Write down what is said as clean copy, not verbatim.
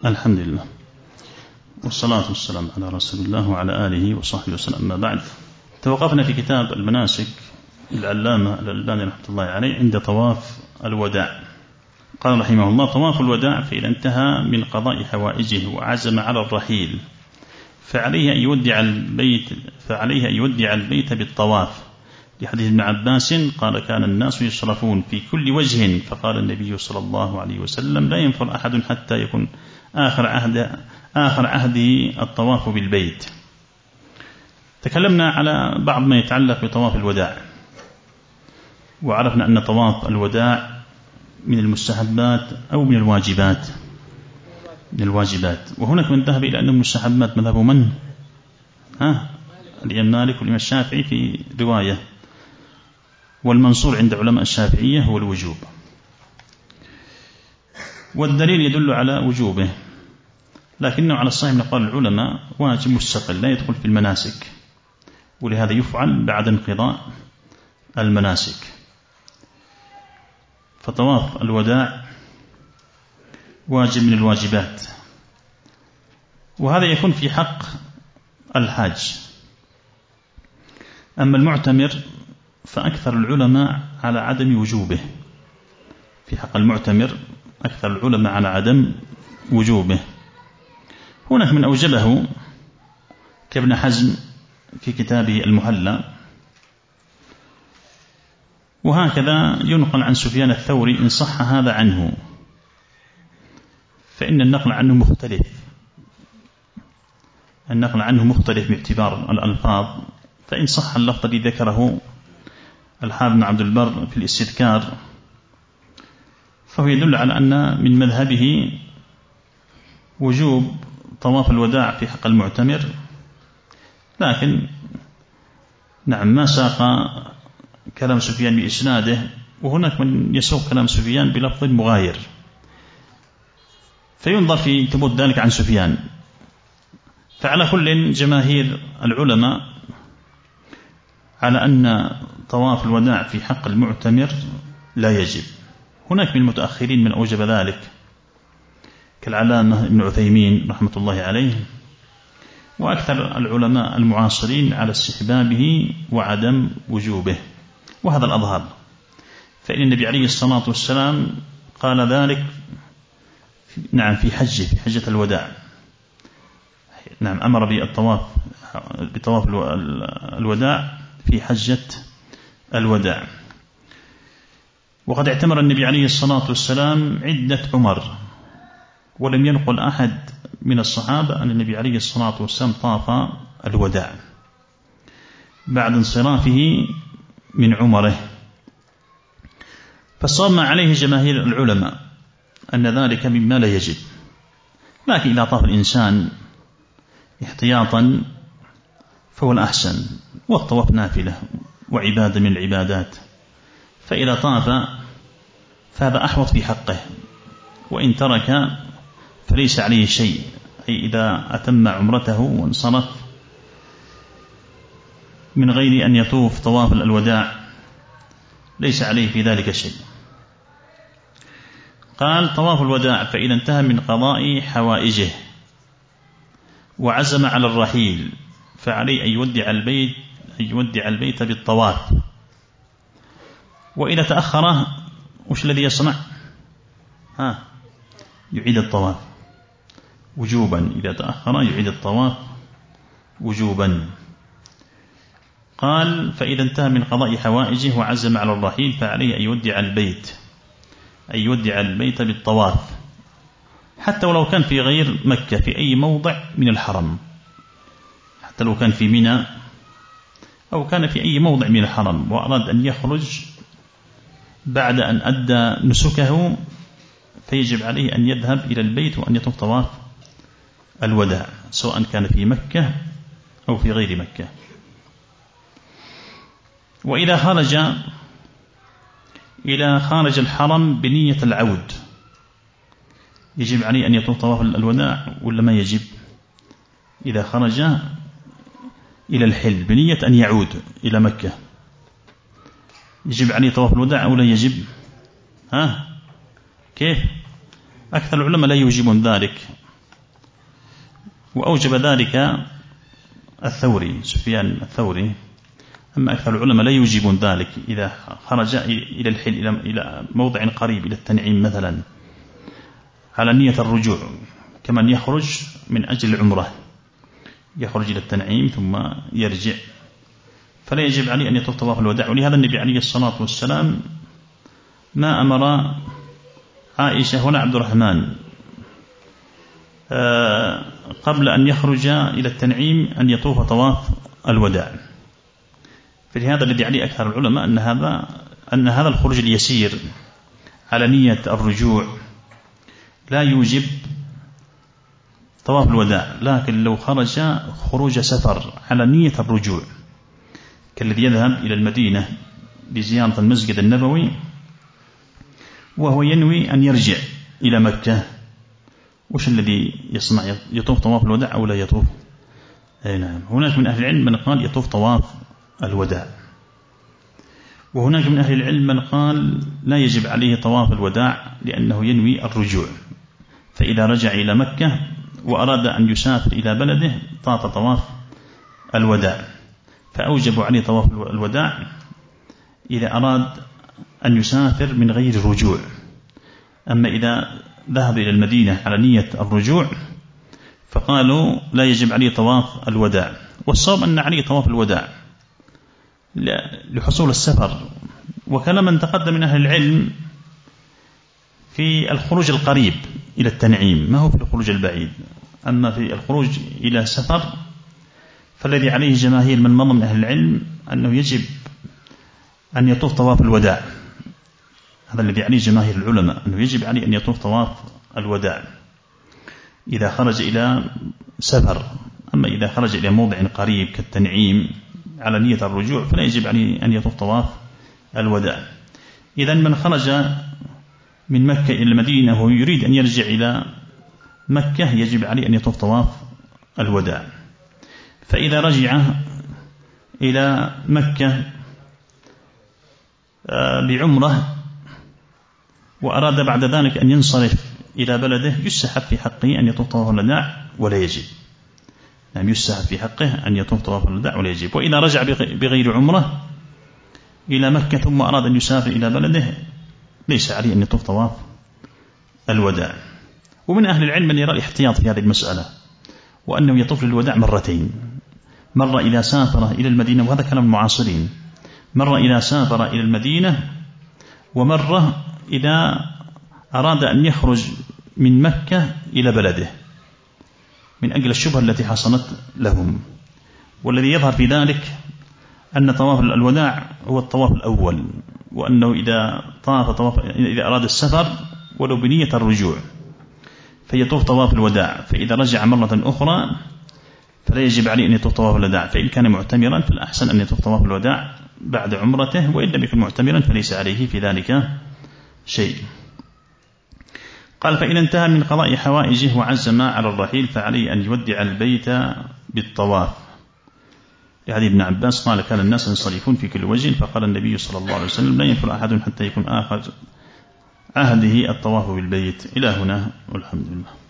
الحمد لله والصلاة والسلام على رسول الله وعلى آله وصحبه وسلم. أما بعد، توقفنا في كتاب المناسك العلامة الألباني رحمة الله عليه عند طواف الوداع. قال رحمه الله: طواف الوداع فإذا انتهى من قضاء حوائجه وعزم على الرحيل فعليه أن يودع البيت بالطواف، لحديث ابن عباس قال: كان الناس يصرفون في كل وجه، فقال النبي صلى الله عليه وسلم: لا ينفر أحد حتى يكون آخر عهده الطواف بالبيت. تكلمنا على بعض ما يتعلق بطواف الوداع، وعرفنا أن طواف الوداع من المستحبات أو من الواجبات. وهناك من ذهب إلى أنه من المستحبات، مذهب من؟ الإمام مالك والإمام الشافعي في رواية، والمنصور عند علماء الشافعية هو الوجوب، والدليل يدل على وجوبه، لكنه على الصحيح من أقوال العلماء واجب مستقل لا يدخل في المناسك، ولهذا يفعل بعد انقضاء المناسك. فطواف الوداع واجب من الواجبات، وهذا يكون في حق الحاج. أما المعتمر فأكثر العلماء على عدم وجوبه. في حق المعتمر أكثر العلماء على عدم وجوبه. هناك من أوجبه كابن حزم في كتابه المحلى، وهكذا ينقل عن سفيان الثوري إن صح هذا عنه، فإن النقل عنه مختلف باعتبار الألفاظ. فإن صح اللفظ الذي ذكره الحافظ بن عبد البر في الاستذكار فهو يدل على أن من مذهبه وجوب طواف الوداع في حق المعتمر، لكن ما ساق كلام سفيان بإسناده، وهناك من يسوق كلام سفيان بلفظ مغاير، فينظر في ثبوت ذلك عن سفيان. فعلى كل جماهير العلماء على أن طواف الوداع في حق المعتمر لا يجب. هناك من المتأخرين من أوجب ذلك كالعلامة ابن عثيمين رحمة الله عليه، وأكثر العلماء المعاصرين على استحبابه وعدم وجوبه، وهذا الأظهر. فإن النبي عليه الصلاة والسلام قال ذلك في حجة الوداع. أمر بطواف الوداع في حجة الوداع. وقد اعتمر النبي عليه الصلاة والسلام عدة عمر، ولم ينقل أحد من الصحابة أن النبي عليه الصلاة والسلام طاف الوداع بعد انصرافه من عمره. فالصواب ما عليه جماهير العلماء أن ذلك مما لا يجب، لكن إذا طاف الإنسان احتياطا فهو الأحسن، والطواف نافلة وعبادة من العبادات، فإذا طاف فهذا أحوط في حقه، وإن ترك فليس عليه شيء، أي إذا أتم عمرته وانصرف من غير أن يطوف طواف الوداع ليس عليه في ذلك شيء. قال: طواف الوداع فإذا انتهى من قضاء حوائجه وعزم على الرحيل فعليه أن يودع البيت بالطواف. وإذا تأخر وش الذي يصنع؟ يعيد الطواف وجوبا. إذا تأخر يعيد الطواف وجوبا. قال: فإذا انتهى من قضاء حوائجه وعزم على الرحيل فعليه أن يودع البيت بالطواف، حتى ولو كان في غير مكة، في أي موضع من الحرم، حتى لو كان في منى أو كان في أي موضع من الحرم وأراد أن يخرج بعد أن أدى نسكه، فيجب عليه أن يذهب إلى البيت وأن يطوف طواف الوداع، سواء كان في مكة أو في غير مكة. وإذا خارج الحرم بنية العود يجب عليه أن يطوف طواف الوداع ولا ما يجب؟ إذا خرج إلى الحل بنية أن يعود إلى مكة يجب عليه طواف الوداع أو لا يجب؟ كيف؟ أكثر العلماء لا يوجبون ذلك، وأوجب ذلك الثوري سفيان الثوري. أما أكثر العلماء لا يوجبون ذلك إذا خرج إلى الحل إلى موضع قريب إلى التنعيم مثلا على نية الرجوع، كمن يخرج من أجل العمرة، يخرج إلى التنعيم ثم يرجع، فلا يجب عليه أن يطوف طواف الوداع. ولهذا النبي عليه الصلاة والسلام ما أمر عائشة ولا عبد الرحمن قبل أن يخرج إلى التنعيم أن يطوف طواف الوداع. فلهذا الذي عليه أكثر العلماء أن هذا الخروج اليسير على نية الرجوع لا يوجب طواف الوداع، لكن لو خرج خروج سفر على نية الرجوع كالذي يذهب إلى المدينة لزيارة المسجد النبوي وهو ينوي أن يرجع إلى مكة، وش الذي يصنع؟ يطوف طواف الوداع أو لا يطوف؟ أي نعم. هناك من أهل العلم من قال يطوف طواف الوداع، وهناك من أهل العلم من قال لا يجب عليه طواف الوداع لأنه ينوي الرجوع، فإذا رجع إلى مكة وأراد أن يسافر إلى بلده طاف طواف الوداع، فأوجب عليه طواف الوداع إذا أراد أن يسافر من غير رجوع. أما إذا ذهب إلى المدينة على نية الرجوع فقالوا لا يجب عليه طواف الوداع. والصواب أن عليه طواف الوداع لحصول السفر. وكلام من تقدم من أهل العلم في الخروج القريب إلى التنعيم، ما هو في الخروج البعيد. أما في الخروج إلى سفر فالذي عليه جماهير من مضى من أهل العلم أنه يجب أن يطوف طواف الوداع، هذا الذي عليه جماهير العلماء أنه يجب عليه أن يطوف طواف الوداع إذا خرج إلى سفر. أما إذا خرج إلى موضع قريب كالتنعيم على نية الرجوع فلا يجب عليه أن يطوف طواف الوداع. إذن من خرج من مكة إلى المدينة وهو يريد أن يرجع إلى مكة يجب عليه أن يطوف طواف الوداع. فإذا رجع إلى مكة بعمرة وأراد بعد ذلك أن ينصرف إلى بلده يسحب في حقه أن يطوف طواف الوداع ولا يجب. يعني يسحب في حقه أن يطوف طواف الوداع ولا يجب. وإذا رجع بغير عمرة إلى مكة ثم أراد أن يسافر إلى بلده ليس عليه أن يطوف طواف الوداع. ومن أهل العلم من يرى الاحتياط في هذه المسألة وأنه يطوف للوداع مرتين، مرة إذا سافر إلى المدينة، وهذا كلام المعاصرين، مرة إذا سافر إلى المدينة، ومرة إذا أراد أن يخرج من مكة إلى بلده من أجل الشبهة التي حصلت لهم. والذي يظهر في ذلك أن طواف الوداع هو الطواف الأول، وأنه إذا إذا أراد السفر ولو بنية الرجوع فيطوف طواف الوداع، فإذا رجع مرة أخرى فلا يجب عليه أن يطوف طواف الوداع. فإن كان معتمرا فالأحسن أن يطوف طواف الوداع بعد عمرته، وإن لم يكن معتمرا فليس عليه في ذلك شيء. قال: فإن انتهى من قضاء حوائجه وعزم على الرحيل فعليه أن يودع البيت بالطواف. لحديث ابن عباس قال: كان الناس ينصرفون في كل وجه، فقال النبي صلى الله عليه وسلم: لا ينفر أحد حتى يكون آخر عهده الطواف بالبيت. إلى هنا والحمد لله.